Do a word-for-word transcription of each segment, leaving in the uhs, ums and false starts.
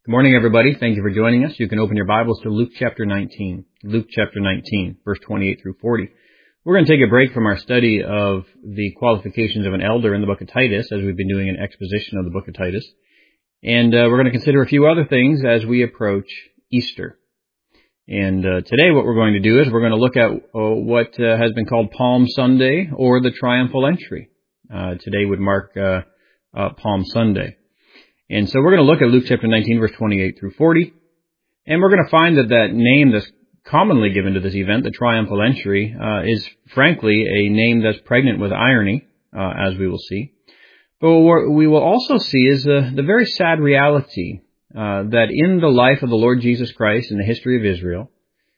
Good morning, everybody. Thank you for joining us. You can open your Bibles to Luke chapter nineteen. Luke chapter nineteen, verse twenty-eight through forty. We're going to take a break from our study of the qualifications of an elder in the book of Titus, as we've been doing an exposition of the book of Titus. And uh, we're going to consider a few other things as we approach Easter. And uh, today what we're going to do is we're going to look at uh, what uh, has been called Palm Sunday, or the Triumphal Entry. Uh, today would mark uh, uh, Palm Sunday. And so we're going to look at Luke chapter nineteen, verse twenty-eight through forty. And we're going to find that that name that's commonly given to this event, the Triumphal Entry, uh, is frankly a name that's pregnant with irony, uh, as we will see. But what we will also see is the, the very sad reality uh, that in the life of the Lord Jesus Christ, in the history of Israel,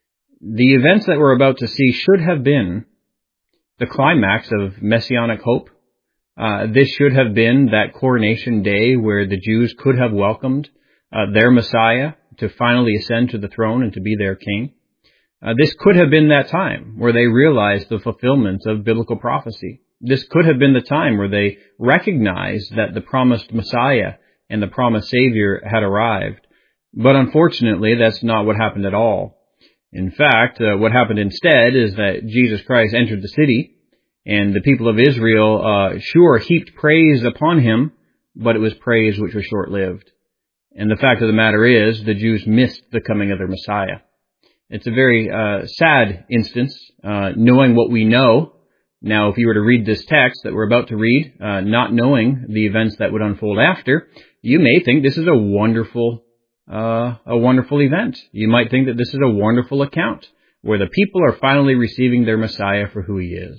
the events that we're about to see should have been the climax of messianic hope. Uh, this should have been that coronation day where the Jews could have welcomed uh, their Messiah to finally ascend to the throne and to be their king. Uh, this could have been that time where they realized the fulfillment of biblical prophecy. This could have been the time where they recognized that the promised Messiah and the promised Savior had arrived. But unfortunately, that's not what happened at all. In fact, uh, what happened instead is that Jesus Christ entered the city, and the people of Israel, uh, sure, heaped praise upon him, but it was praise which was short-lived. And the fact of the matter is, the Jews missed the coming of their Messiah. It's a very uh, sad instance, uh, knowing what we know. Now, if you were to read this text that we're about to read, uh, not knowing the events that would unfold after, you may think this is a wonderful, uh, a wonderful event. You might think that this is a wonderful account, where the people are finally receiving their Messiah for who he is.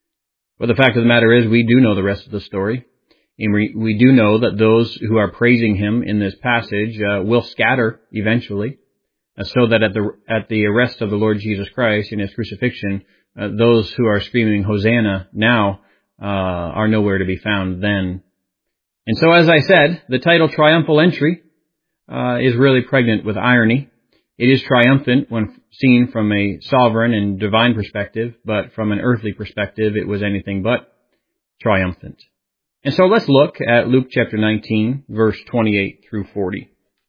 But the fact of the matter is, we do know the rest of the story. And we, we do know that those who are praising him in this passage uh, will scatter eventually, uh, so that at the at the arrest of the Lord Jesus Christ in his crucifixion, uh, those who are screaming Hosanna now uh, are nowhere to be found then. And so, as I said, the title Triumphal Entry uh, is really pregnant with irony. It is triumphant when seen from a sovereign and divine perspective, but from an earthly perspective, it was anything but triumphant. And so let's look at Luke chapter nineteen, verse twenty-eight through forty.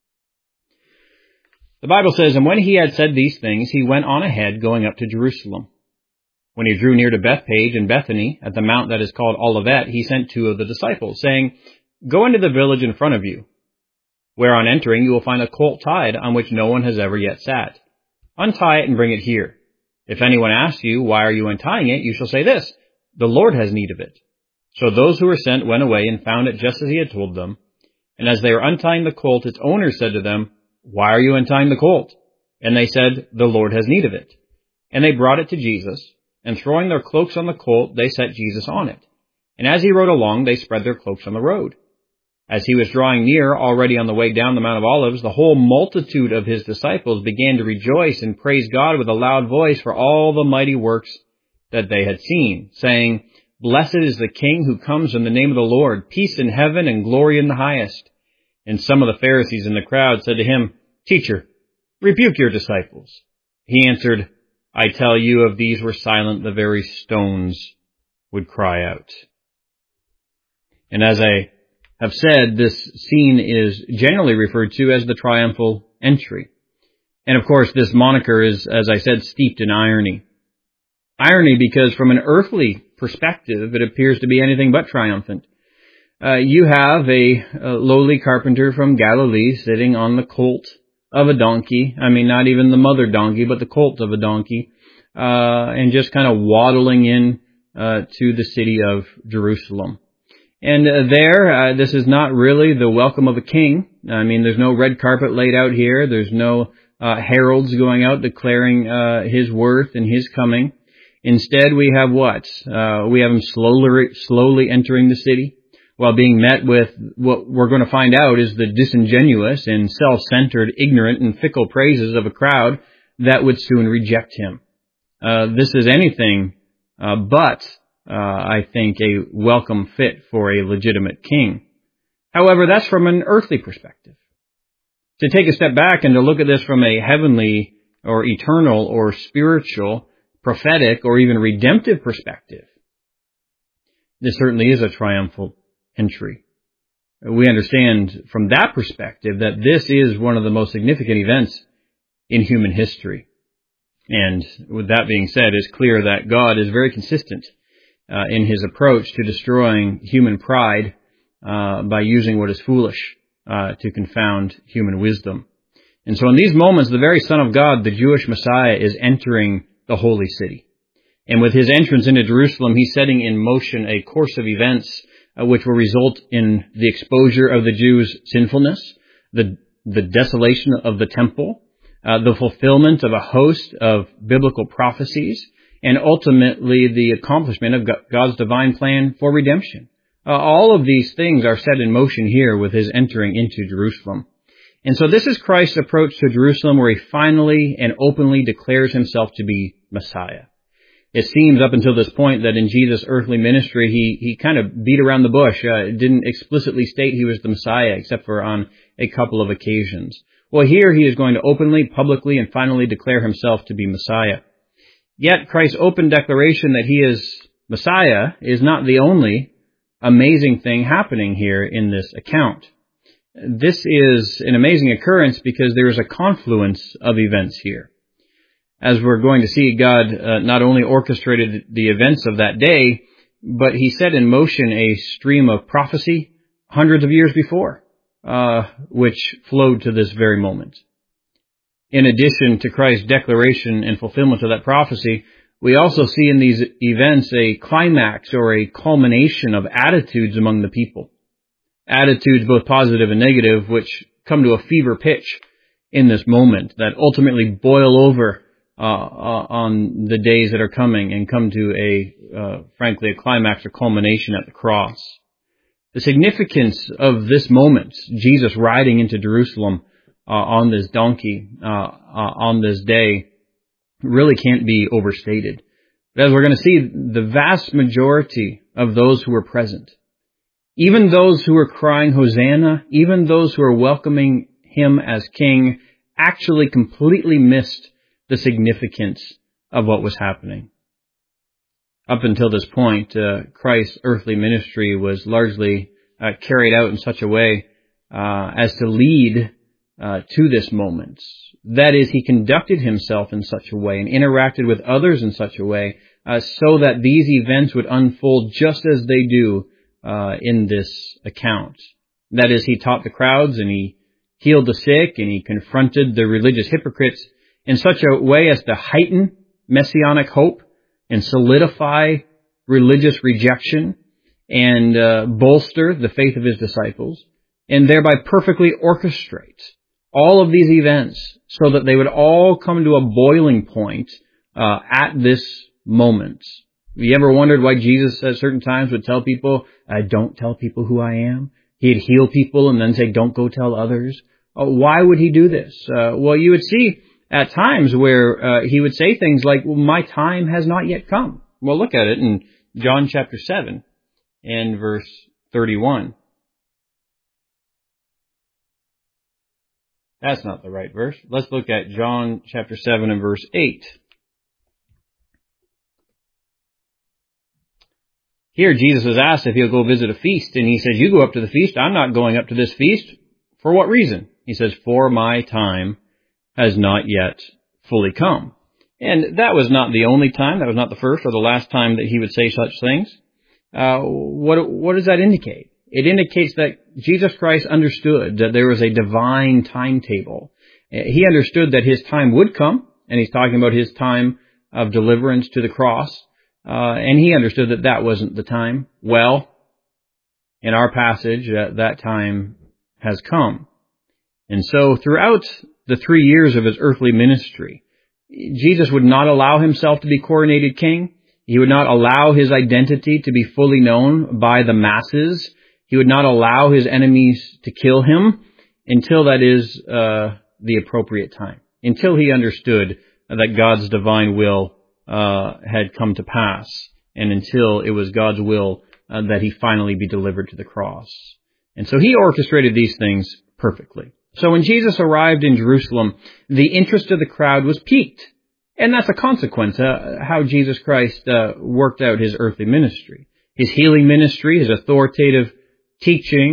The Bible says, "And when he had said these things, he went on ahead, going up to Jerusalem. When he drew near to Bethpage and Bethany, at the mount that is called Olivet, he sent two of the disciples, saying, 'Go into the village in front of you, where on entering you will find a colt tied on which no one has ever yet sat. Untie it and bring it here. If anyone asks you, why are you untying it, you shall say this, the Lord has need of it.' So those who were sent went away and found it just as he had told them. And as they were untying the colt, its owner said to them, 'Why are you untying the colt?' And they said, 'The Lord has need of it.' And they brought it to Jesus, and throwing their cloaks on the colt, they set Jesus on it. And as he rode along, they spread their cloaks on the road. As he was drawing near, already on the way down the Mount of Olives, the whole multitude of his disciples began to rejoice and praise God with a loud voice for all the mighty works that they had seen, saying, 'Blessed is the King who comes in the name of the Lord, peace in heaven and glory in the highest.' And some of the Pharisees in the crowd said to him, 'Teacher, rebuke your disciples.' He answered, 'I tell you, if these were silent, the very stones would cry out.'" And as I have said, this scene is generally referred to as the Triumphal Entry. And of course, this moniker is, as I said, steeped in irony. Irony because from an earthly perspective, it appears to be anything but triumphant. Uh, you have a, a lowly carpenter from Galilee sitting on the colt of a donkey. I mean, not even the mother donkey, but the colt of a donkey. Uh, and just kind of waddling in uh, to the city of Jerusalem. And uh, there, uh, this is not really the welcome of a king. I mean, there's no red carpet laid out here. There's no uh, heralds going out declaring uh, his worth and his coming. Instead, we have what? Uh, we have him slowly, slowly entering the city, while being met with what we're going to find out is the disingenuous and self-centered, ignorant and fickle praises of a crowd that would soon reject him. Uh, this is anything uh, but Uh, I think, a welcome fit for a legitimate king. However, that's from an earthly perspective. To take a step back and to look at this from a heavenly or eternal or spiritual, prophetic or even redemptive perspective, this certainly is a triumphal entry. we understand from that perspective that this is one of the most significant events in human history. And with that being said, it's clear that God is very consistent uh, in his approach to destroying human pride uh, by using what is foolish uh, to confound human wisdom. And so in these moments, the very Son of God, the Jewish Messiah, is entering the holy city. And with his entrance into Jerusalem, he's setting in motion a course of events uh, which will result in the exposure of the Jews' sinfulness, the, the desolation of the temple, uh, the fulfillment of a host of biblical prophecies, and ultimately the accomplishment of God's divine plan for redemption. Uh, all of these things are set in motion here with his entering into Jerusalem. And so this is Christ's approach to Jerusalem, where he finally and openly declares himself to be Messiah. It seems up until this point that in Jesus' earthly ministry, he, he kind of beat around the bush, uh, didn't explicitly state he was the Messiah, except for on a couple of occasions. Well, here he is going to openly, publicly, and finally declare himself to be Messiah. Yet Christ's open declaration that he is Messiah is not the only amazing thing happening here in this account. This is an amazing occurrence because there is a confluence of events here. As we're going to see, God uh, not only orchestrated the events of that day, but he set in motion a stream of prophecy hundreds of years before, uh, which flowed to this very moment. In addition to Christ's declaration and fulfillment of that prophecy, we also see in these events a climax or a culmination of attitudes among the people. Attitudes both positive and negative, which come to a fever pitch in this moment, that ultimately boil over uh, uh, on the days that are coming and come to a, uh, frankly, a climax or culmination at the cross. The significance of this moment, Jesus riding into Jerusalem uh, on this donkey, uh, uh, on this day, really can't be overstated. But as we're going to see, the vast majority of those who were present, even those who were crying Hosanna, even those who were welcoming him as king, actually completely missed the significance of what was happening. Up until this point, uh, Christ's earthly ministry was largely uh, carried out in such a way uh, as to lead uh, to this moment. That is, he conducted himself in such a way and interacted with others in such a way uh, so that these events would unfold just as they do uh, in this account. That is, he taught the crowds and he healed the sick and he confronted the religious hypocrites in such a way as to heighten messianic hope and solidify religious rejection and uh, bolster the faith of his disciples, and thereby perfectly orchestrate all of these events so that they would all come to a boiling point uh, at this moment. Have you ever wondered why Jesus at certain times would tell people, uh, don't tell people who I am? He'd heal people and then say, don't go tell others. Uh, why would he do this? Uh, well, you would see at times where uh, he would say things like, well, my time has not yet come. Well, look at it in John chapter seven and verse thirty-one. That's not the right verse. Let's look at John chapter seven and verse eight. Here Jesus is asked if he'll go visit a feast, and he says, you go up to the feast. I'm not going up to this feast. For what reason? He says, for my time has not yet fully come. And that was not the only time. That was not the first or the last time that he would say such things. Uh, what, what does that indicate? It indicates that Jesus Christ understood that there was a divine timetable. He understood that his time would come, and he's talking about his time of deliverance to the cross. Uh, and he understood that that wasn't the time. Well, in our passage, uh, that time has come. And so throughout the three years of his earthly ministry, Jesus would not allow himself to be coronated king. He would not allow his identity to be fully known by the masses. He would not allow his enemies to kill him until that is uh, the appropriate time, until he understood that God's divine will uh, had come to pass, and until it was God's will uh, that he finally be delivered to the cross. And so he orchestrated these things perfectly. So when Jesus arrived in Jerusalem, the interest of the crowd was piqued. And that's a consequence of uh, how Jesus Christ uh, worked out his earthly ministry. His healing ministry, his authoritative teaching,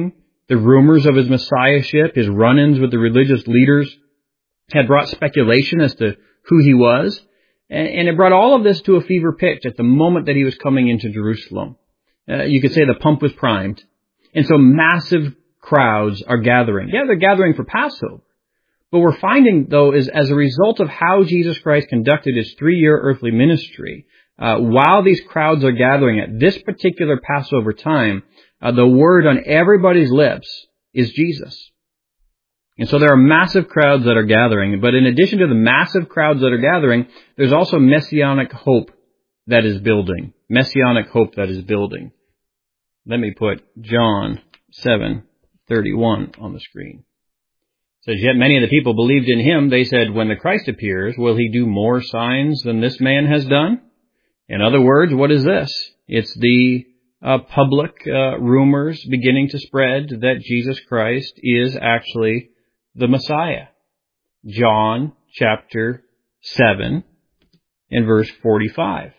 The rumors of his messiahship, his run-ins with the religious leaders, had brought speculation as to who he was, and it brought all of this to a fever pitch at the moment that he was coming into Jerusalem. Uh, you could say the pump was primed, and so massive crowds are gathering. Yeah, they're gathering for Passover. But we're finding, though, is as a result of how Jesus Christ conducted his three-year earthly ministry, uh, while these crowds are gathering at this particular Passover time, uh, the word on everybody's lips is Jesus. And so there are massive crowds that are gathering, but in addition to the massive crowds that are gathering, there's also messianic hope that is building. Messianic hope that is building. Let me put John seven thirty-one on the screen. It says, yet many of the people believed in him. They said, when the Christ appears, will he do more signs than this man has done? In other words, what is this? It's the uh, public uh, rumors beginning to spread that Jesus Christ is actually the Messiah. John chapter seven and verse forty-five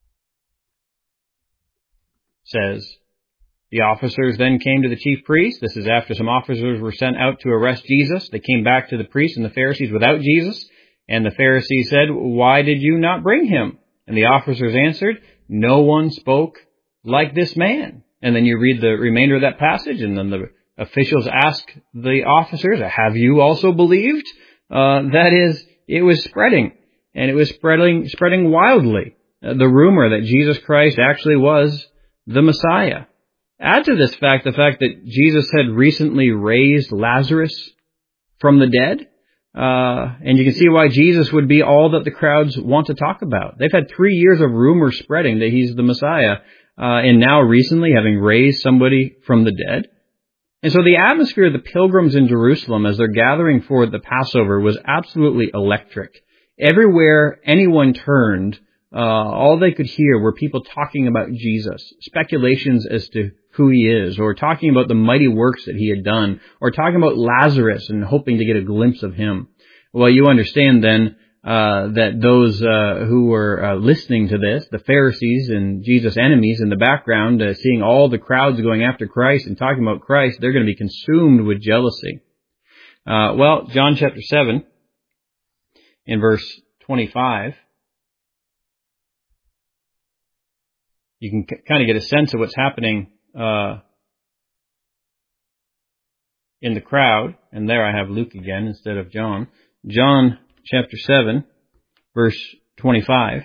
says, the officers then came to the chief priest. This is after some officers were sent out to arrest Jesus. They came back to the priests and the Pharisees without Jesus. And the Pharisees said, why did you not bring him? And the officers answered, no one spoke like this man. And then you read the remainder of that passage, and then the officials ask the officers, have you also believed? Uh, that is, it was spreading. And it was spreading, spreading wildly. Uh, the rumor that Jesus Christ actually was the Messiah. Add to this fact the fact that Jesus had recently raised Lazarus from the dead. Uh, and you can see why Jesus would be all that the crowds want to talk about. They've had three years of rumors spreading that he's the Messiah. Uh, and now recently having raised somebody from the dead. And so the atmosphere of the pilgrims in Jerusalem as they're gathering for the Passover was absolutely electric. Everywhere anyone turned, uh, all they could hear were people talking about Jesus, speculations as to who he is, or talking about the mighty works that he had done, or talking about Lazarus and hoping to get a glimpse of him. Well, you understand then uh, that those uh, who were uh, listening to this, the Pharisees and Jesus' enemies in the background, uh, seeing all the crowds going after Christ and talking about Christ, they're going to be consumed with jealousy. Uh, well, John chapter seven, in verse twenty-five, you can c- kind of get a sense of what's happening uh, in the crowd. And there I have Luke again instead of John. John chapter seven, verse twenty-five.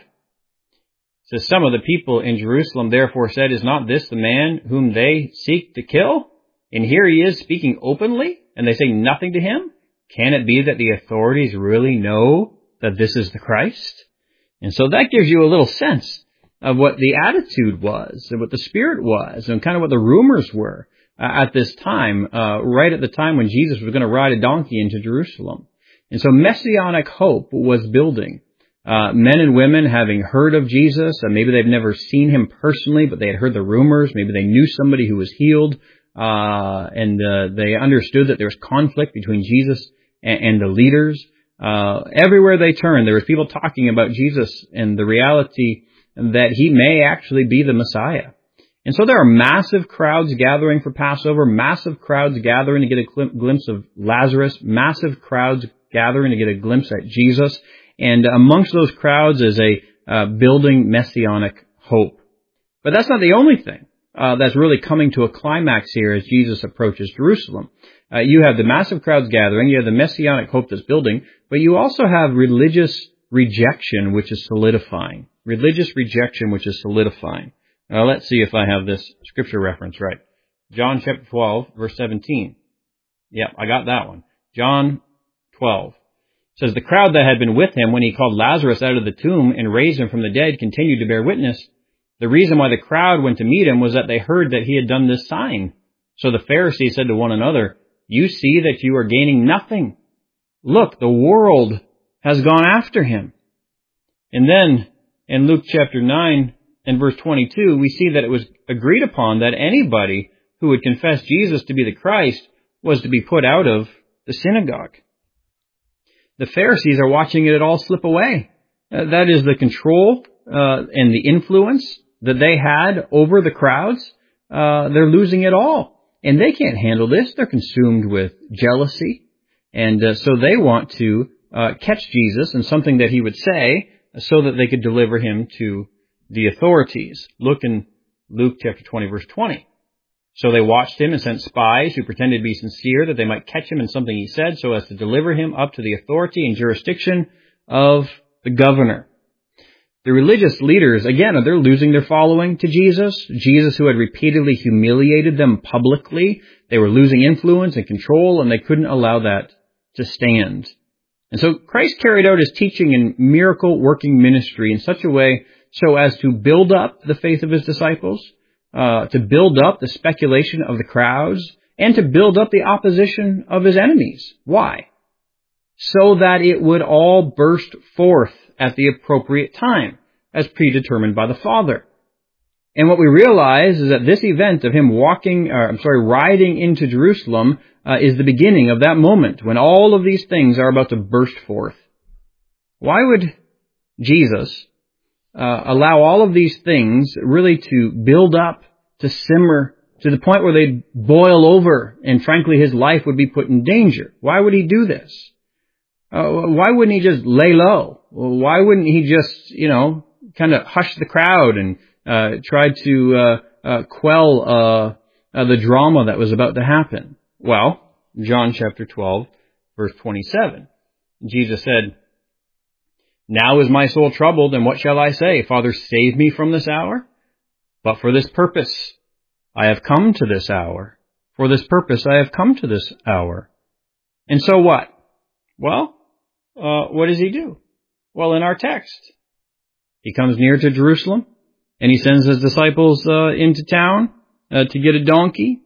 Says, some of the people in Jerusalem therefore said, is not this the man whom they seek to kill? And here he is speaking openly, and they say nothing to him? Can it be that the authorities really know that this is the Christ? And so that gives you a little sense of what the attitude was, and what the spirit was, and kind of what the rumors were uh, at this time, uh, right at the time when Jesus was going to ride a donkey into Jerusalem. And so messianic hope was building. Uh, men and women having heard of Jesus, and maybe they've never seen him personally, but they had heard the rumors. Maybe they knew somebody who was healed, uh, and uh, they understood that there was conflict between Jesus and, and the leaders. Uh, everywhere they turned, there was people talking about Jesus and the reality that he may actually be the Messiah. And so there are massive crowds gathering for Passover, massive crowds gathering to get a glim- glimpse of Lazarus, massive crowds gathering to get a glimpse at Jesus. And amongst those crowds is a uh, building messianic hope. But that's not the only thing uh, that's really coming to a climax here as Jesus approaches Jerusalem. Uh, you have the massive crowds gathering, you have the messianic hope that's building, but you also have religious rejection which is solidifying. Religious rejection which is solidifying. Now let's see if I have this scripture reference right. John chapter twelve, verse seventeen. Yeah, I got that one. John twelve. It says, the crowd that had been with him when he called Lazarus out of the tomb and raised him from the dead continued to bear witness. The reason why the crowd went to meet him was that they heard that he had done this sign. So the Pharisees said to one another, you see that you are gaining nothing. Look, the world has gone after him. And then in Luke chapter nine and verse twenty-two, we see that it was agreed upon that anybody who would confess Jesus to be the Christ was to be put out of the synagogue. The Pharisees are watching it all slip away. Uh, that is the control uh, and the influence that they had over the crowds. Uh, they're losing it all. and they can't handle this. They're consumed with jealousy, and uh, so they want to uh, catch Jesus and something that he would say so that they could deliver him to the authorities. Look in Luke chapter twenty, verse twenty. So they watched him and sent spies who pretended to be sincere that they might catch him in something he said so as to deliver him up to the authority and jurisdiction of the governor. The religious leaders, again, they're losing their following to Jesus. Jesus, who had repeatedly humiliated them publicly. They were losing influence and control, and they couldn't allow that to stand. And so Christ carried out his teaching and miracle-working ministry in such a way so as to build up the faith of his disciples, uh, to build up the speculation of the crowds, and to build up the opposition of his enemies. Why? So that it would all burst forth at the appropriate time, as predetermined by the Father. And what we realize is that this event of him walking, or I'm sorry, riding into Jerusalem uh, is the beginning of that moment when all of these things are about to burst forth. Why would Jesus uh, allow all of these things really to build up, to simmer, to the point where they'd boil over, and frankly his life would be put in danger? Why would he do this? Uh, why wouldn't he just lay low? Why wouldn't he just, you know, kind of hush the crowd and uh, try to uh, uh, quell uh, uh, the drama that was about to happen? Well, John chapter twelve, verse twenty-seven, Jesus said, "Now is my soul troubled, and what shall I say? Father, save me from this hour? But for this purpose I have come to this hour. For this purpose I have come to this hour." And so what? Well, uh, what does he do? Well, in our text, he comes near to Jerusalem, and he sends his disciples uh, into town uh, to get a donkey.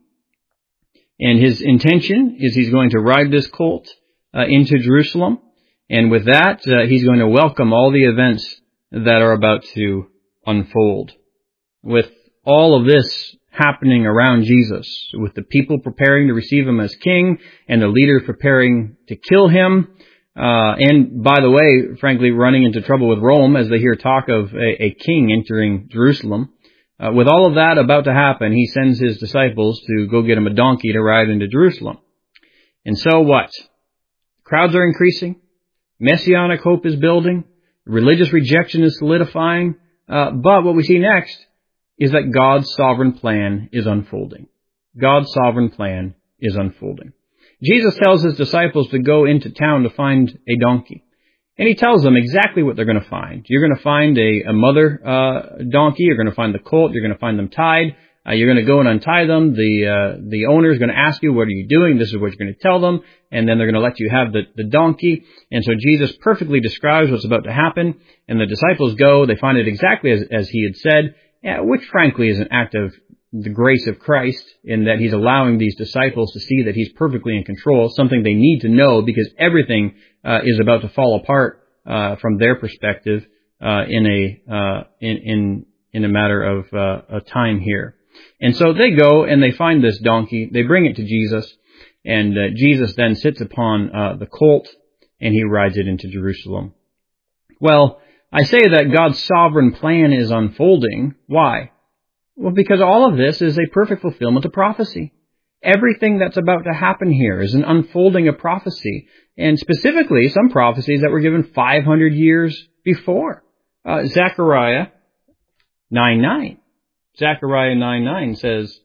And his intention is he's going to ride this colt uh, into Jerusalem. And with that, uh, he's going to welcome all the events that are about to unfold. With all of this happening around Jesus, with the people preparing to receive him as king and the leaders preparing to kill him, uh, and by the way, frankly, running into trouble with Rome as they hear talk of a, a king entering Jerusalem. Uh, with all of that about to happen, he sends his disciples to go get him a donkey to ride into Jerusalem. And so what? Crowds are increasing. Messianic hope is building. Religious rejection is solidifying. Uh, but what we see next is that God's sovereign plan is unfolding. God's sovereign plan is unfolding. Jesus tells his disciples to go into town to find a donkey. And he tells them exactly what they're going to find. You're going to find a, a mother uh, donkey. You're going to find the colt. You're going to find them tied. Uh, you're going to go and untie them. The uh, the owner is going to ask you, what are you doing? This is what you're going to tell them. And then they're going to let you have the, the donkey. And so Jesus perfectly describes what's about to happen. And the disciples go. They find it exactly as, as he had said, yeah, which frankly is an act of the grace of Christ in that he's allowing these disciples to see that he's perfectly in control, something they need to know because everything uh, is about to fall apart uh, from their perspective uh, in a uh, in, in in a matter of uh, a time here. And so they go and they find this donkey, they bring it to Jesus, and uh, Jesus then sits upon uh, the colt and he rides it into Jerusalem. Well, I say that God's sovereign plan is unfolding. Why? Well, because all of this is a perfect fulfillment of prophecy. Everything that's about to happen here is an unfolding of prophecy, and specifically some prophecies that were given five hundred years before. Uh, Zechariah nine nine. Zechariah nine nine says,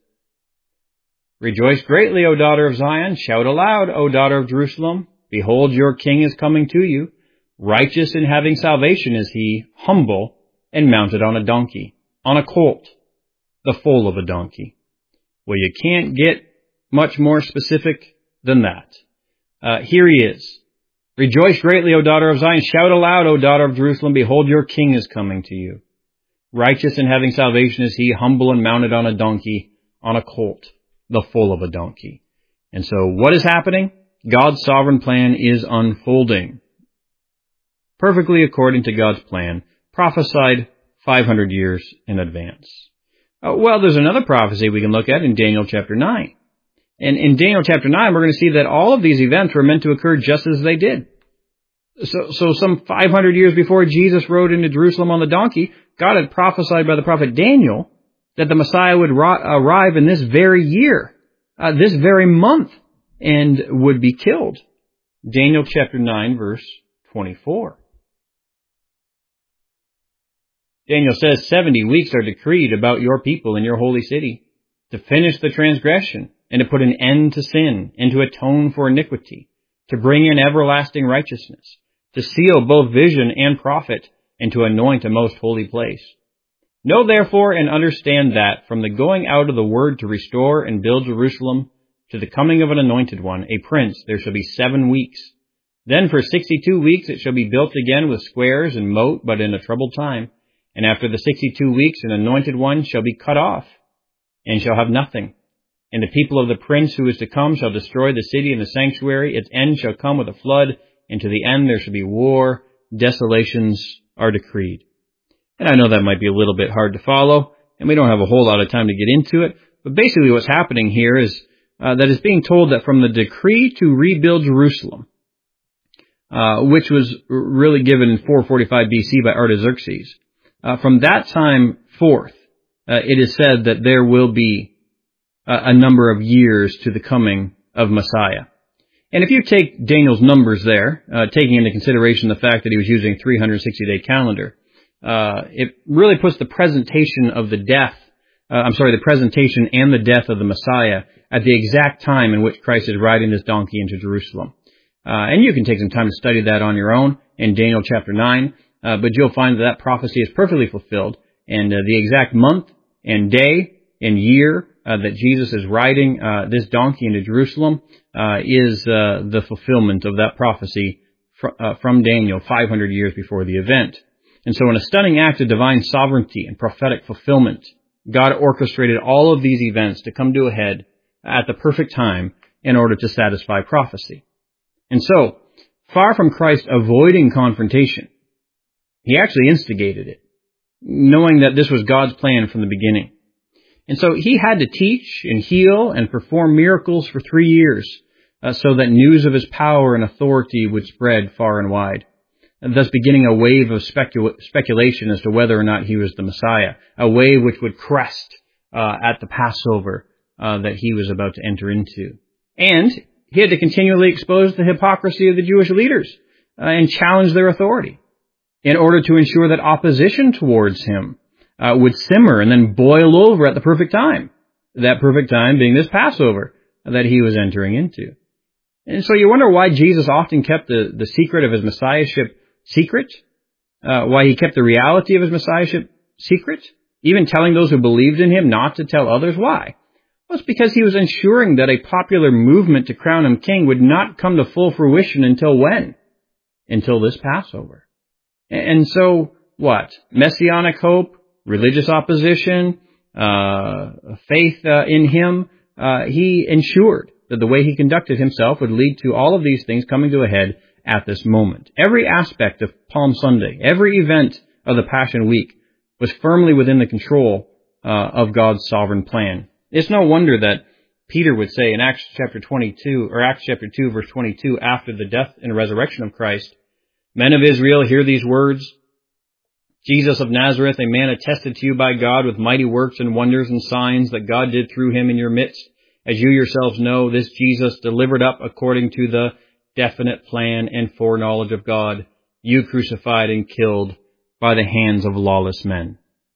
"Rejoice greatly, O daughter of Zion. Shout aloud, O daughter of Jerusalem. Behold, your king is coming to you. Righteous and having salvation is he, humble and mounted on a donkey, on a colt, the foal of a donkey." Well, you can't get much more specific than that. Uh, here he is. "Rejoice greatly, O daughter of Zion. Shout aloud, O daughter of Jerusalem. Behold, your king is coming to you. Righteous and having salvation is he, humble and mounted on a donkey, on a colt, the foal of a donkey." And so what is happening? God's sovereign plan is unfolding perfectly according to God's plan, prophesied five hundred years in advance. Uh, well, there's another prophecy we can look at in Daniel chapter nine. And in Daniel chapter nine, we're going to see that all of these events were meant to occur just as they did. So, so some five hundred years before Jesus rode into Jerusalem on the donkey, God had prophesied by the prophet Daniel that the Messiah would ro- arrive in this very year, uh, this very month and would be killed. Daniel chapter nine, verse twenty-four. Daniel says, seventy weeks are decreed about your people in your holy city, to finish the transgression, and to put an end to sin, and to atone for iniquity, to bring in everlasting righteousness, to seal both vision and prophet, and to anoint a most holy place. Know therefore and understand that, from the going out of the word to restore and build Jerusalem, to the coming of an anointed one, a prince, there shall be seven weeks. Then for sixty-two weeks it shall be built again with squares and moat, but in a troubled time. And after the sixty-two weeks, an anointed one shall be cut off, and shall have nothing. And the people of the prince who is to come shall destroy the city and the sanctuary. Its end shall come with a flood, and to the end there shall be war. Desolations are decreed. And I know that might be a little bit hard to follow, and we don't have a whole lot of time to get into it. But basically what's happening here is uh, that it's being told that from the decree to rebuild Jerusalem, uh, which was really given in four forty-five B C by Artaxerxes, Uh, from that time forth, uh, it is said that there will be uh, a number of years to the coming of Messiah. And if you take Daniel's numbers there, uh, taking into consideration the fact that he was using three hundred sixty day calendar, uh, it really puts the presentation of the death, uh, I'm sorry, the presentation and the death of the Messiah at the exact time in which Christ is riding this donkey into Jerusalem. Uh, and you can take some time to study that on your own in Daniel chapter nine. Uh, but you'll find that that prophecy is perfectly fulfilled, and uh, the exact month and day and year uh, that Jesus is riding uh, this donkey into Jerusalem uh, is uh, the fulfillment of that prophecy fr- uh, from Daniel five hundred years before the event. And so in a stunning act of divine sovereignty and prophetic fulfillment, God orchestrated all of these events to come to a head at the perfect time in order to satisfy prophecy. And so, far from Christ avoiding confrontation, he actually instigated it, knowing that this was God's plan from the beginning. And so he had to teach and heal and perform miracles for three years uh, so that news of his power and authority would spread far and wide, and thus beginning a wave of specul- speculation as to whether or not he was the Messiah, a wave which would crest uh, at the Passover uh, that he was about to enter into. And he had to continually expose the hypocrisy of the Jewish leaders uh, and challenge their authority, in order to ensure that opposition towards him uh, would simmer and then boil over at the perfect time. That perfect time being this Passover that he was entering into. And so you wonder why Jesus often kept the, the secret of his messiahship secret, uh, why he kept the reality of his messiahship secret, even telling those who believed in him not to tell others. Why? Well, it's because he was ensuring that a popular movement to crown him king would not come to full fruition until when? Until this Passover. And so, what? Messianic hope, religious opposition, uh, faith uh, in him, uh, he ensured that the way he conducted himself would lead to all of these things coming to a head at this moment. Every aspect of Palm Sunday, every event of the Passion Week was firmly within the control uh, of God's sovereign plan. It's no wonder that Peter would say in Acts chapter twenty-two, or Acts chapter two, verse twenty-two, after the death and resurrection of Christ, "Men of Israel, hear these words. Jesus of Nazareth, a man attested to you by God with mighty works and wonders and signs that God did through him in your midst. As you yourselves know, this Jesus delivered up according to the definite plan and foreknowledge of God, you crucified and killed by the hands of lawless men."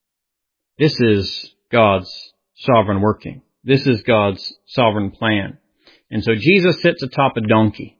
This is God's sovereign working. This is God's sovereign plan. And so Jesus sits atop a donkey,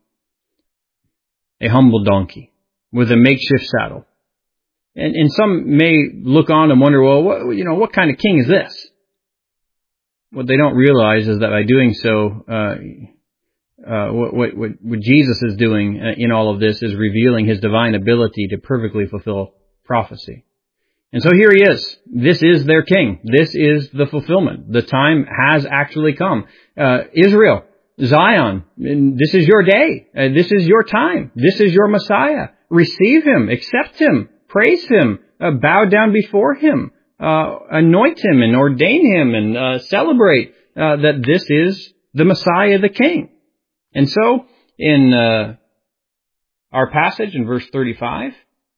a humble donkey, with a makeshift saddle. And, and some may look on and wonder, well, what, you know, what kind of king is this? What they don't realize is that by doing so, uh, uh, what, what, what Jesus is doing in all of this is revealing his divine ability to perfectly fulfill prophecy. And so here he is. This is their king. This is the fulfillment. The time has actually come. Uh, Israel, Zion, this is your day. Uh, this is your time. This is your Messiah. Receive him, accept him, praise him, uh, bow down before him, uh, anoint him and ordain him and uh, celebrate uh, that this is the Messiah, the King. And so in uh, our passage in verse thirty-five,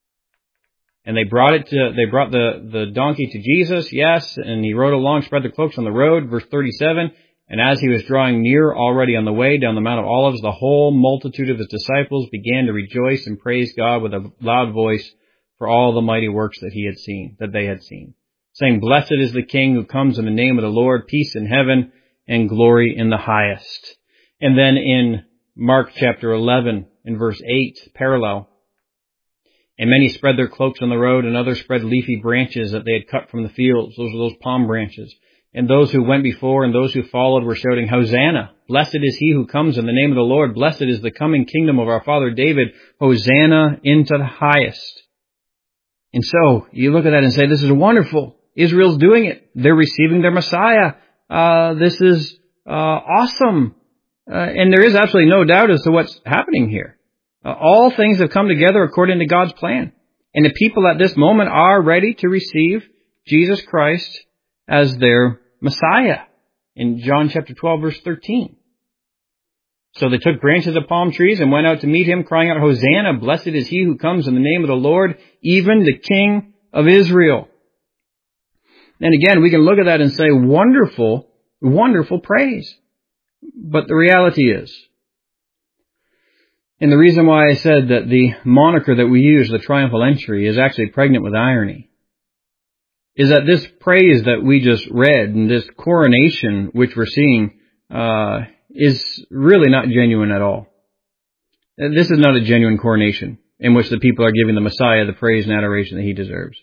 and they brought it to, they brought the, the donkey to Jesus, yes, and he rode along, spread their cloaks on the road. Verse thirty-seven, And as he was drawing near already on the way down the Mount of Olives, the whole multitude of his disciples began to rejoice and praise God with a loud voice for all the mighty works that he had seen, that they had seen, saying, Blessed is the King who comes in the name of the Lord, peace in heaven and glory in the highest. And then in Mark chapter eleven, in verse eight, parallel, and many spread their cloaks on the road, and others spread leafy branches that they had cut from the fields. Those are those palm branches. And those who went before and those who followed were shouting, Hosanna! Blessed is he who comes in the name of the Lord. Blessed is the coming kingdom of our father David. Hosanna into the highest. And so, you look at that and say, this is wonderful. Israel's doing it. They're receiving their Messiah. Uh, this is uh, awesome. Uh, and there is absolutely no doubt as to what's happening here. Uh, all things have come together according to God's plan. And the people at this moment are ready to receive Jesus Christ as their Messiah in John chapter twelve, verse thirteen. So they took branches of palm trees and went out to meet him, crying out, Hosanna, blessed is he who comes in the name of the Lord, even the King of Israel. And again, we can look at that and say, wonderful, wonderful praise. But the reality is, and the reason why I said that the moniker that we use, the triumphal entry, is actually pregnant with irony, is that this praise that we just read and this coronation which we're seeing uh, is really not genuine at all. This is not a genuine coronation in which the people are giving the Messiah the praise and adoration that he deserves.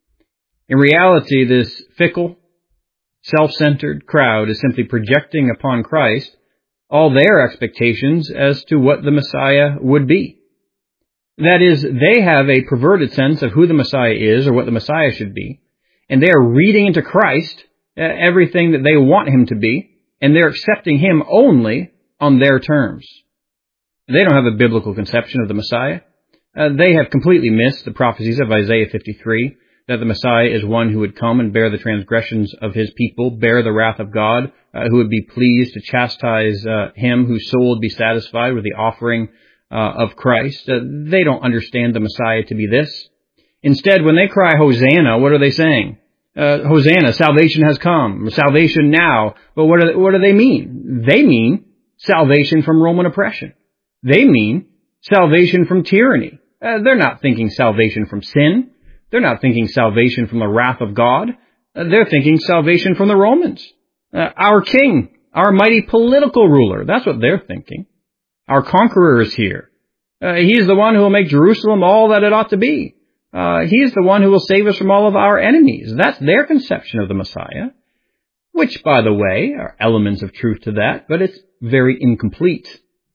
In reality, this fickle, self-centered crowd is simply projecting upon Christ all their expectations as to what the Messiah would be. That is, they have a perverted sense of who the Messiah is or what the Messiah should be, and they are reading into Christ uh, everything that they want him to be, and they're accepting him only on their terms. They don't have a biblical conception of the Messiah. Uh, they have completely missed the prophecies of Isaiah fifty-three, that the Messiah is one who would come and bear the transgressions of his people, bear the wrath of God, uh, who would be pleased to chastise uh, him whose soul would be satisfied with the offering uh, of Christ. Uh, they don't understand the Messiah to be this. Instead, when they cry Hosanna, what are they saying? Uh, Hosanna, salvation has come, salvation now. But what, are, what do they mean? They mean salvation from Roman oppression. They mean salvation from tyranny. Uh, they're not thinking salvation from sin. They're not thinking salvation from the wrath of God. Uh, they're thinking salvation from the Romans. Uh, our king, our mighty political ruler. That's what they're thinking. Our conqueror is here. Uh, he's the one who will make Jerusalem all that it ought to be. Uh, he's the one who will save us from all of our enemies. That's their conception of the Messiah, which, by the way, are elements of truth to that, but it's very incomplete.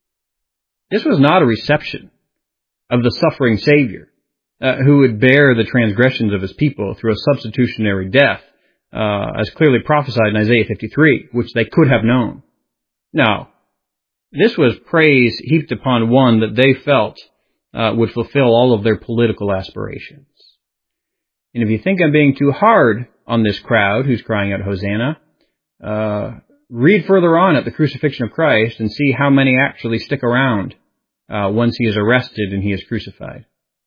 This was not a reception of the suffering Savior, uh, who would bear the transgressions of his people through a substitutionary death, uh, as clearly prophesied in Isaiah fifty-three, which they could have known. No, this was praise heaped upon one that they felt uh, would fulfill all of their political aspirations. And if you think I'm being too hard on this crowd who's crying out Hosanna, uh, read further on at the crucifixion of Christ and see how many actually stick around uh, once he is arrested and he is crucified.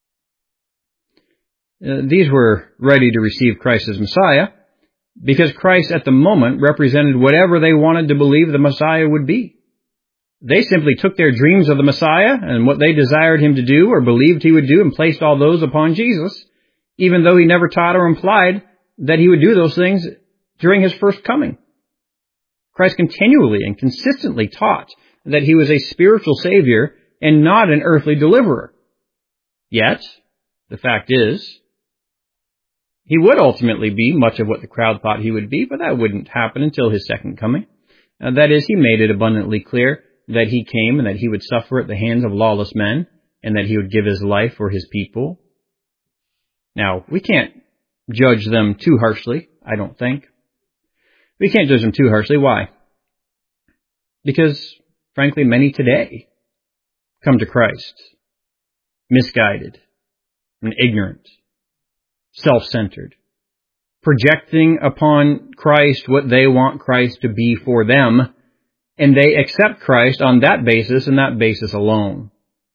Uh, these were ready to receive Christ as Messiah because Christ at the moment represented whatever they wanted to believe the Messiah would be. They simply took their dreams of the Messiah and what they desired him to do or believed he would do and placed all those upon Jesus, even though he never taught or implied that he would do those things during his first coming. Christ continually and consistently taught that he was a spiritual Savior and not an earthly deliverer. Yet, the fact is, he would ultimately be much of what the crowd thought he would be, but that wouldn't happen until his second coming. Uh, that is, he made it abundantly clear that he came and that he would suffer at the hands of lawless men and that he would give his life for his people. Now, we can't judge them too harshly, I don't think. We can't judge them too harshly. Why? Because, frankly, many today come to Christ misguided and ignorant, self-centered, projecting upon Christ what they want Christ to be for them, and they accept Christ on that basis and that basis alone.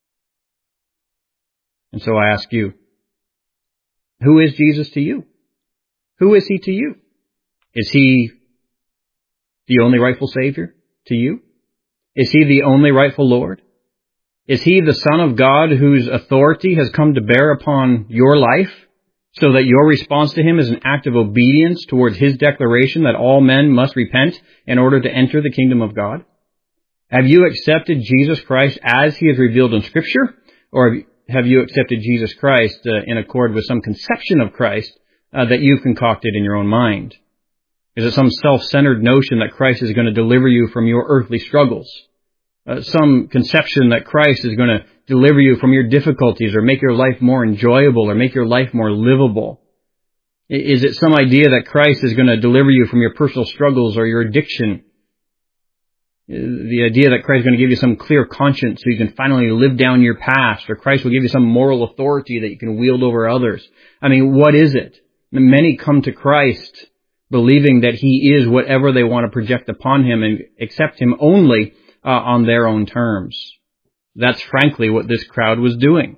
And so I ask you, who is Jesus to you? Who is he to you? Is he the only rightful Savior to you? Is He the only rightful Lord? Is He the Son of God whose authority has come to bear upon your life so that your response to Him is an act of obedience towards His declaration that all men must repent in order to enter the kingdom of God? Have you accepted Jesus Christ as He is revealed in Scripture? Or have you accepted Jesus Christ uh, in accord with some conception of Christ uh, that you've concocted in your own mind? Is it some self-centered notion that Christ is going to deliver you from your earthly struggles? Uh, some conception that Christ is going to deliver you from your difficulties or make your life more enjoyable or make your life more livable? Is it some idea that Christ is going to deliver you from your personal struggles or your addiction? The idea that Christ is going to give you some clear conscience so you can finally live down your past, or Christ will give you some moral authority that you can wield over others. I mean, what is it? Many come to Christ believing that He is whatever they want to project upon Him and accept Him only uh, on their own terms. That's frankly what this crowd was doing.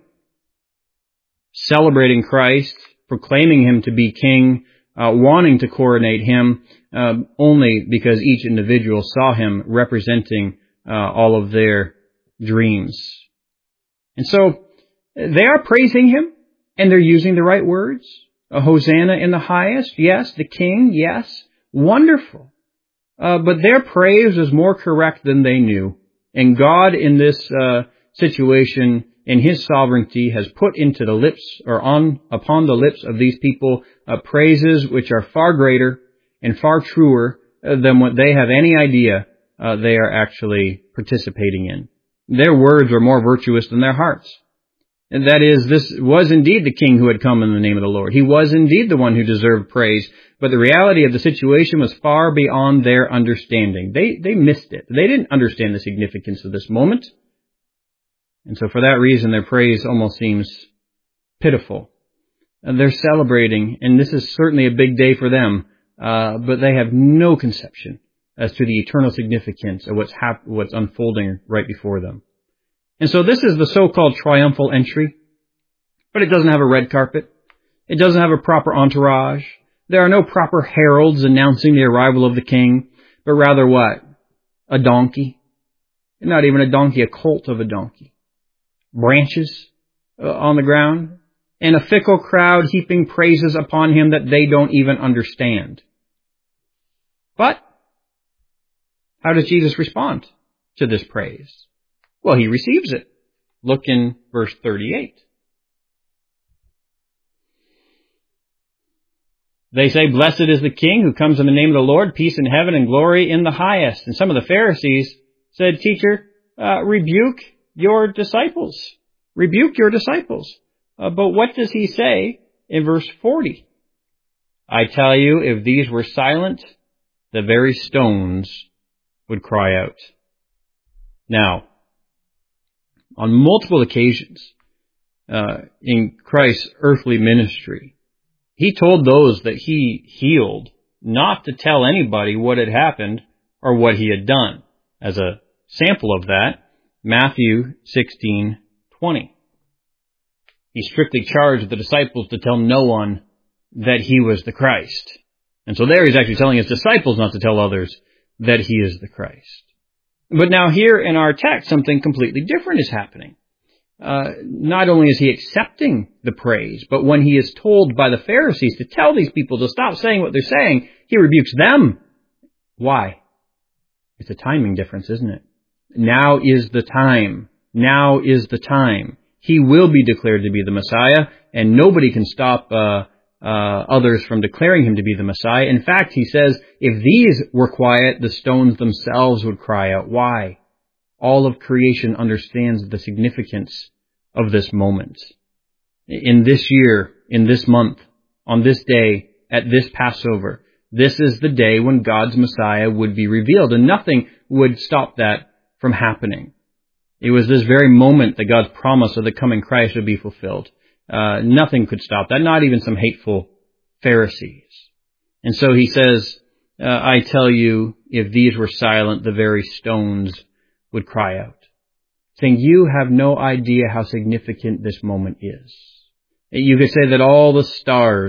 Celebrating Christ, proclaiming Him to be King, uh, wanting to coronate Him, uh, only because each individual saw Him representing uh, all of their dreams. And so they are praising Him, and they're using the right words. A Hosanna in the highest, yes. The King, yes. Wonderful. Uh, but their praise is more correct than they knew. And God in this uh, situation, in His sovereignty, has put into the lips, or on upon the lips of these people, uh, praises which are far greater and far truer than what they have any idea uh, they are actually participating in. Their words are more virtuous than their hearts. And that is, this was indeed the King who had come in the name of the Lord. He was indeed the one who deserved praise. But the reality of the situation was far beyond their understanding. They, they missed it. They didn't understand the significance of this moment. And so for that reason, their praise almost seems pitiful. And they're celebrating, and this is certainly a big day for them, uh, but they have no conception as to the eternal significance of what's hap- what's unfolding right before them. And so this is the so-called triumphal entry, but it doesn't have a red carpet. It doesn't have a proper entourage. There are no proper heralds announcing the arrival of the King, but rather what? A donkey. Not even a donkey, a colt of a donkey. Branches uh, on the ground, and a fickle crowd heaping praises upon Him that they don't even understand. But how does Jesus respond to this praise? Well, He receives it. Look in verse thirty-eight. They say, "Blessed is the King who comes in the name of the Lord, peace in heaven and glory in the highest." And some of the Pharisees said, "Teacher, uh, rebuke your disciples. Rebuke your disciples." Uh, but what does He say in verse forty? "I tell you, if these were silent, the very stones would cry out." Now, on multiple occasions uh, in Christ's earthly ministry, He told those that He healed not to tell anybody what had happened or what He had done. As a sample of that, Matthew sixteen twenty. He strictly charged the disciples to tell no one that He was the Christ. And so there He's actually telling His disciples not to tell others that He is the Christ. But now here in our text, something completely different is happening. Uh, not only is He accepting the praise, but when He is told by the Pharisees to tell these people to stop saying what they're saying, He rebukes them. Why? It's a timing difference, isn't it? Now is the time. Now is the time. He will be declared to be the Messiah, and nobody can stop uh, uh, others from declaring Him to be the Messiah. In fact, He says, if these were quiet, the stones themselves would cry out. Why? All of creation understands the significance of this moment. In this year, in this month, on this day, at this Passover, this is the day when God's Messiah would be revealed, and nothing would stop that from happening. It was this very moment that God's promise of the coming Christ would be fulfilled. Uh, nothing could stop that, not even some hateful Pharisees. And so He says, uh, I tell you, if these were silent, the very stones would cry out. Saying, you have no idea how significant this moment is. You could say that all the stars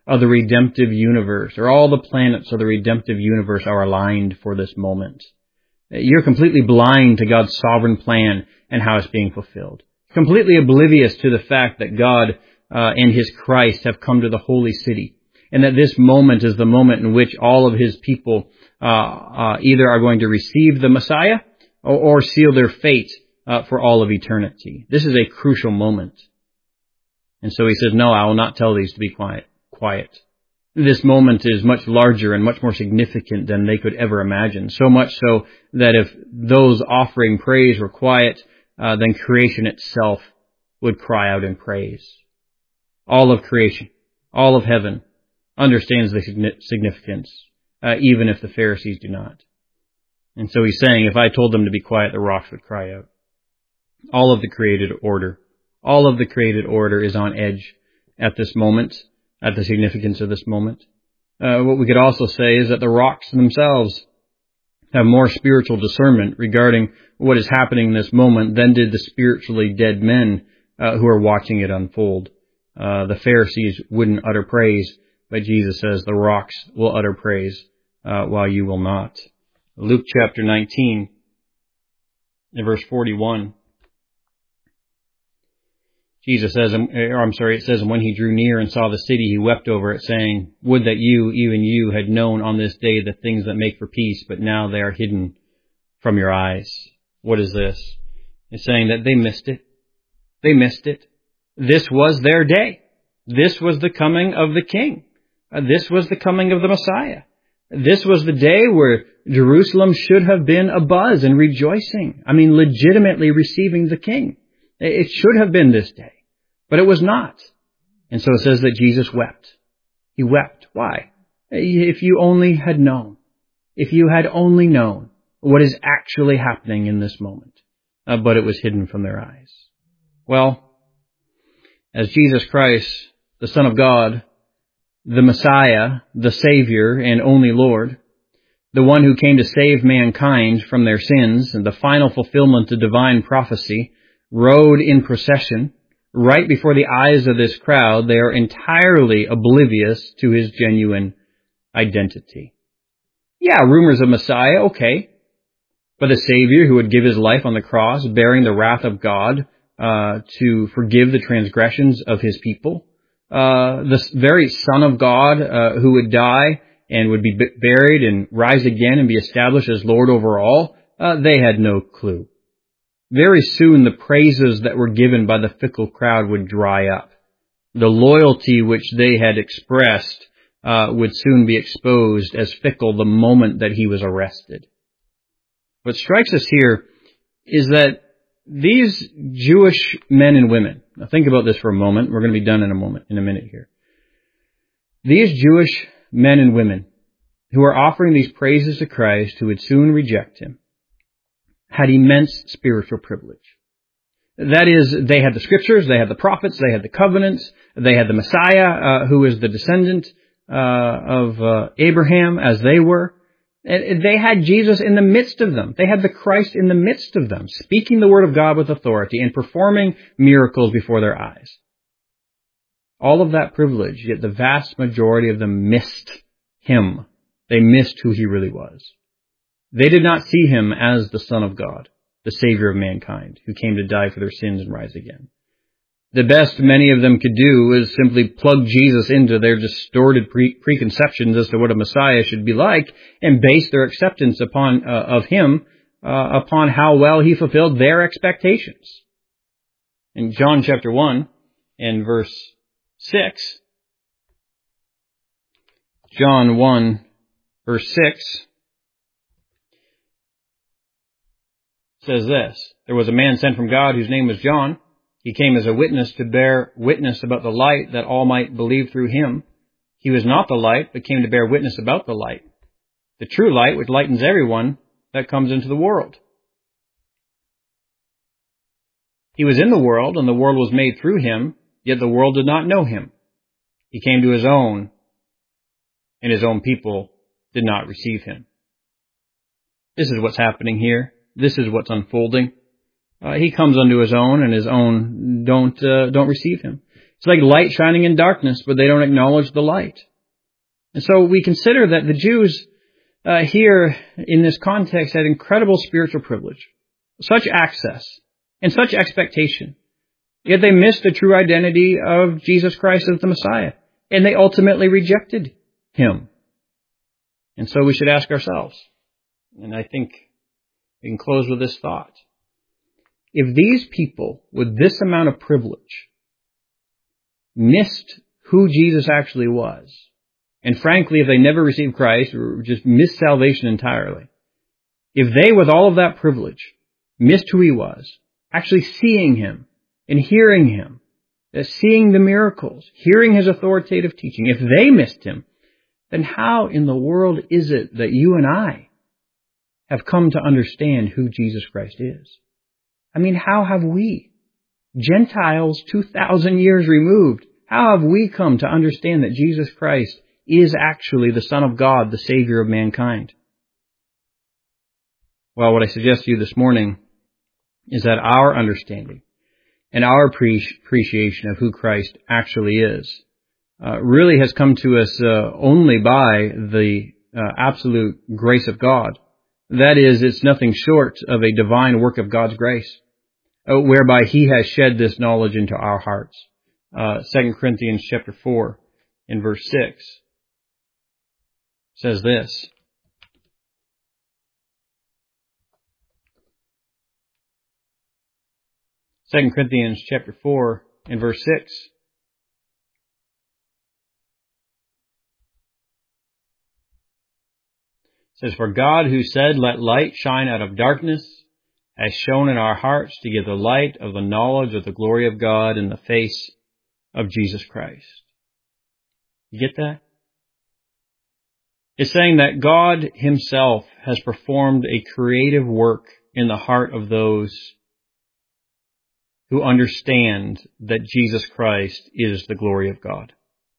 of the redemptive universe, or all the planets of the redemptive universe are aligned for this moment. You're completely blind to God's sovereign plan and how it's being fulfilled. Completely oblivious to the fact that God uh, and His Christ have come to the holy city, and that this moment is the moment in which all of His people uh, uh, either are going to receive the Messiah or, or seal their fate uh, for all of eternity. This is a crucial moment. And so He says, no, I will not tell these to be quiet. Quiet. This moment is much larger and much more significant than they could ever imagine. So much so that if those offering praise were quiet, uh, then creation itself would cry out in praise. All of creation, all of heaven understands the significance, uh, even if the Pharisees do not. And so He's saying, if I told them to be quiet, the rocks would cry out. All of the created order, all of the created order is on edge at this moment, at the significance of this moment. Uh, what we could also say is that the rocks themselves have more spiritual discernment regarding what is happening in this moment than did the spiritually dead men uh, who are watching it unfold. Uh, the Pharisees wouldn't utter praise, but Jesus says the rocks will utter praise uh, while you will not. Luke chapter nineteen, in verse forty-one. Jesus says, or I'm sorry, it says, and when He drew near and saw the city, He wept over it, saying, would that you, even you, had known on this day the things that make for peace, but now they are hidden from your eyes. What is this? It's saying that they missed it. They missed it. This was their day. This was the coming of the King. Uh, this was the coming of the Messiah. This was the day where Jerusalem should have been abuzz and rejoicing. I mean, legitimately receiving the King. It should have been this day, but it was not. And so it says that Jesus wept. He wept. Why? If you only had known. If you had only known what is actually happening in this moment. Uh, but it was hidden from their eyes. Well, as Jesus Christ, the Son of God, the Messiah, the Savior and only Lord, the one who came to save mankind from their sins and the final fulfillment of divine prophecy, rode in procession right before the eyes of this crowd, they are entirely oblivious to His genuine identity. Yeah, rumors of Messiah, okay. But a Savior who would give His life on the cross, bearing the wrath of God uh, to forgive the transgressions of His people. Uh, the very Son of God uh, who would die and would be buried and rise again and be established as Lord over all. Uh, they had no clue. Very soon the praises that were given by the fickle crowd would dry up. The loyalty which they had expressed uh, would soon be exposed as fickle the moment that He was arrested. What strikes us here is that these Jewish men and women, now think about this for a moment, we're going to be done in a moment, in a minute here. These Jewish men and women who are offering these praises to Christ, who would soon reject Him, had immense spiritual privilege. That is, they had the Scriptures, they had the prophets, they had the covenants, they had the Messiah, uh, who is the descendant uh, of uh, Abraham, as they were. And they had Jesus in the midst of them. They had the Christ in the midst of them, speaking the Word of God with authority and performing miracles before their eyes. All of that privilege, yet the vast majority of them missed Him. They missed who He really was. They did not see Him as the Son of God, the Savior of mankind, who came to die for their sins and rise again. The best many of them could do is simply plug Jesus into their distorted pre- preconceptions as to what a Messiah should be like and base their acceptance upon uh, of Him uh, upon how well He fulfilled their expectations. In John chapter one and verse six, John one verse six, says this, there was a man sent from God whose name was John. He came as a witness to bear witness about the light, that all might believe through him. He was not the light, but came to bear witness about the light, the true light which lightens everyone that comes into the world. He was in the world, and the world was made through him, yet the world did not know him. He came to his own, and his own people did not receive him. This is what's happening here. This is what's unfolding. Uh, he comes unto his own, and his own don't uh, don't receive him. It's like light shining in darkness, but they don't acknowledge the light. And so we consider that the Jews uh, here in this context had incredible spiritual privilege, such access, and such expectation. Yet they missed the true identity of Jesus Christ as the Messiah, and they ultimately rejected him. And so we should ask ourselves, and I think we can close with this thought. If these people with this amount of privilege missed who Jesus actually was, and frankly, if they never received Christ or just missed salvation entirely, if they, with all of that privilege, missed who he was, actually seeing him and hearing him, seeing the miracles, hearing his authoritative teaching, if they missed him, then how in the world is it that you and I have come to understand who Jesus Christ is? I mean, how have we, Gentiles two thousand years removed, how have we come to understand that Jesus Christ is actually the Son of God, the Savior of mankind? Well, what I suggest to you this morning is that our understanding and our appreciation of who Christ actually is uh, really has come to us uh, only by the uh, absolute grace of God. That is, it's nothing short of a divine work of God's grace, uh, whereby he has shed this knowledge into our hearts. Uh, Second Corinthians chapter four in verse six says this. Second Corinthians chapter four and verse six. It says, "For God who said, 'Let light shine out of darkness,' has shone in our hearts to give the light of the knowledge of the glory of God in the face of Jesus Christ." You get that? It's saying that God himself has performed a creative work in the heart of those who understand that Jesus Christ is the glory of God.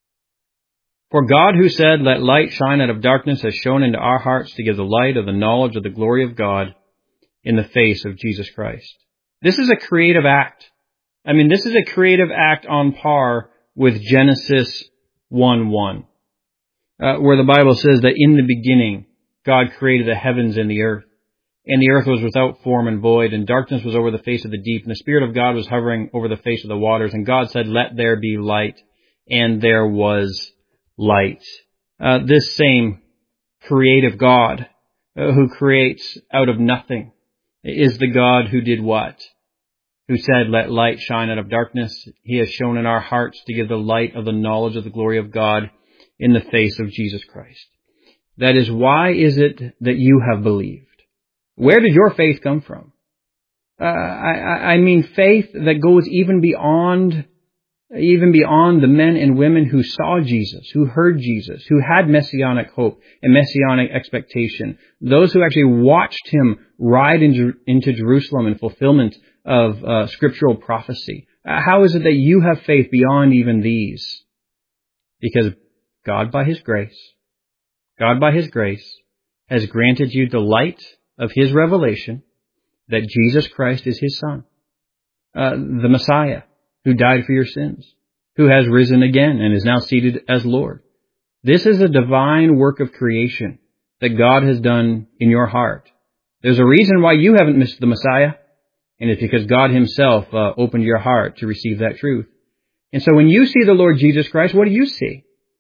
"For God who said, 'Let light shine out of darkness,' has shone into our hearts to give the light of the knowledge of the glory of God in the face of Jesus Christ." This is a creative act. I mean, this is a creative act on par with Genesis one one, uh, where the Bible says that in the beginning, God created the heavens and the earth. And the earth was without form and void, and darkness was over the face of the deep, and the Spirit of God was hovering over the face of the waters. And God said, "Let there be light," and there was light. Uh, this same creative God uh, who creates out of nothing is the God who did what? Who said, "Let light shine out of darkness." He has shone in our hearts to give the light of the knowledge of the glory of God in the face of Jesus Christ. That is, why is it that you have believed? Where did your faith come from? Uh, I, I mean faith that goes even beyond, even beyond the men and women who saw Jesus, who heard Jesus, who had messianic hope and messianic expectation. Those who actually watched him ride into, into Jerusalem in fulfillment of uh, scriptural prophecy. Uh, how is it that you have faith beyond even these? Because God by his grace, God by his grace has granted you the light of his revelation that Jesus Christ is his Son, uh, the Messiah who died for your sins, who has risen again and is now seated as Lord. This is a divine work of creation that God has done in your heart. There's a reason why you haven't missed the Messiah, and it's because God himself uh, opened your heart to receive that truth. And so when you see the Lord Jesus Christ, what do you see?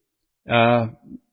Uh,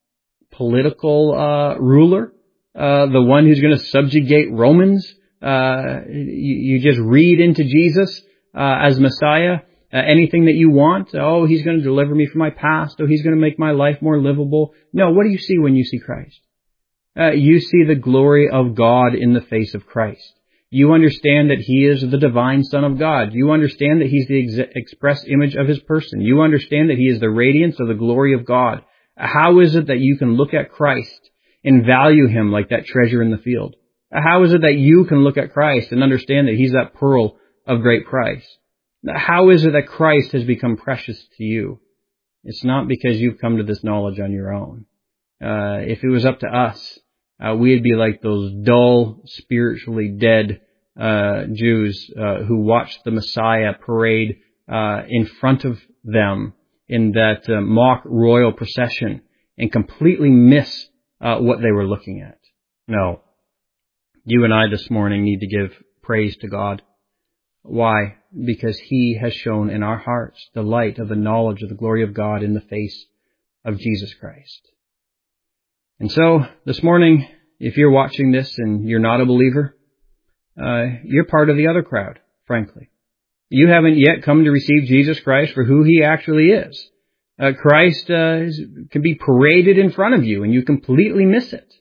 political uh, ruler? Uh, the one who's going to subjugate Romans. Uh, you, you just read into Jesus uh, as Messiah. Uh, anything that you want. Oh, he's going to deliver me from my past. Oh, he's going to make my life more livable. No, what do you see when you see Christ? Uh, you see the glory of God in the face of Christ. You understand that he is the divine Son of God. You understand that he's the ex- express image of his person. You understand that he is the radiance of the glory of God. How is it that you can look at Christ and value him like that treasure in the field? How is it that you can look at Christ and understand that he's that pearl of great price? How is it that Christ has become precious to you? It's not because you've come to this knowledge on your own. Uh, if it was up to us, uh, we'd be like those dull, spiritually dead uh, Jews uh, who watched the Messiah parade uh, in front of them in that uh, mock royal procession and completely miss uh, what they were looking at. No. You and I this morning need to give praise to God. Why? Because He has shown in our hearts the light of the knowledge of the glory of God in the face of Jesus Christ. And so, this morning, if you're watching this and you're not a believer, uh, you're part of the other crowd, frankly. You haven't yet come to receive Jesus Christ for who He actually is. Uh, Christ uh, is, can be paraded in front of you and you completely miss it.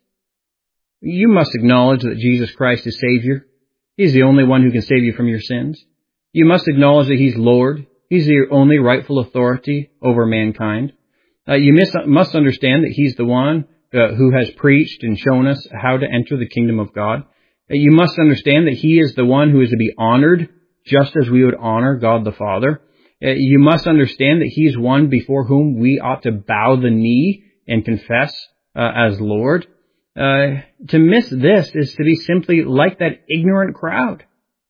You must acknowledge that Jesus Christ is Savior. He's the only one who can save you from your sins. You must acknowledge that He's Lord. He's the only rightful authority over mankind. Uh, you miss, must understand that He's the one uh, who has preached and shown us how to enter the kingdom of God. Uh, you must understand that He is the one who is to be honored just as we would honor God the Father. Uh, you must understand that He is one before whom we ought to bow the knee and confess uh, as Lord. Uh, to miss this is to be simply like that ignorant crowd.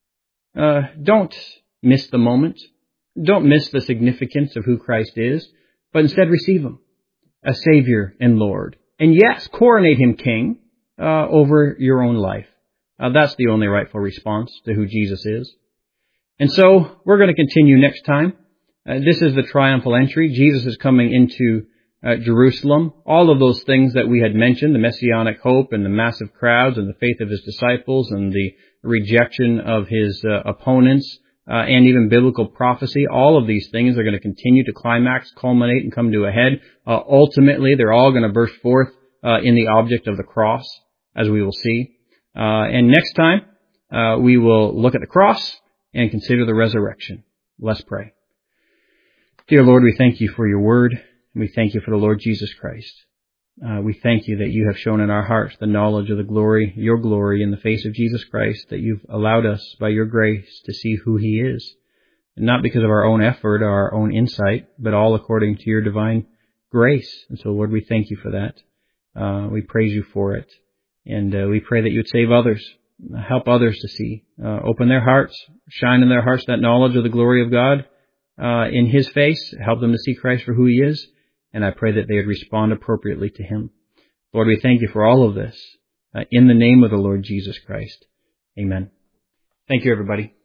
Uh, don't miss the moment. Don't miss the significance of who Christ is, but instead receive Him as Savior and Lord. And yes, coronate Him King uh, over your own life. Uh, that's the only rightful response to who Jesus is. And so we're going to continue next time. Uh, this is the triumphal entry. Jesus is coming into Uh, Jerusalem, all of those things that we had mentioned, the messianic hope and the massive crowds and the faith of His disciples and the rejection of His uh, opponents uh, and even biblical prophecy, all of these things are going to continue to climax, culminate, and come to a head. Uh, ultimately, they're all going to burst forth uh, in the object of the cross, as we will see. Uh, and next time, uh, we will look at the cross and consider the resurrection. Let's pray. Dear Lord, we thank You for Your word. We thank You for the Lord Jesus Christ. Uh, we thank You that You have shown in our hearts the knowledge of the glory, Your glory in the face of Jesus Christ, that You've allowed us by Your grace to see who He is. And not because of our own effort or our own insight, but all according to Your divine grace. And so, Lord, we thank You for that. Uh, we praise You for it. And uh, we pray that You would save others, help others to see, uh, open their hearts, shine in their hearts that knowledge of the glory of God uh, in His face, help them to see Christ for who He is. And I pray that they would respond appropriately to Him. Lord, we thank You for all of this. Uh, in the name of the Lord Jesus Christ. Amen. Thank you, everybody.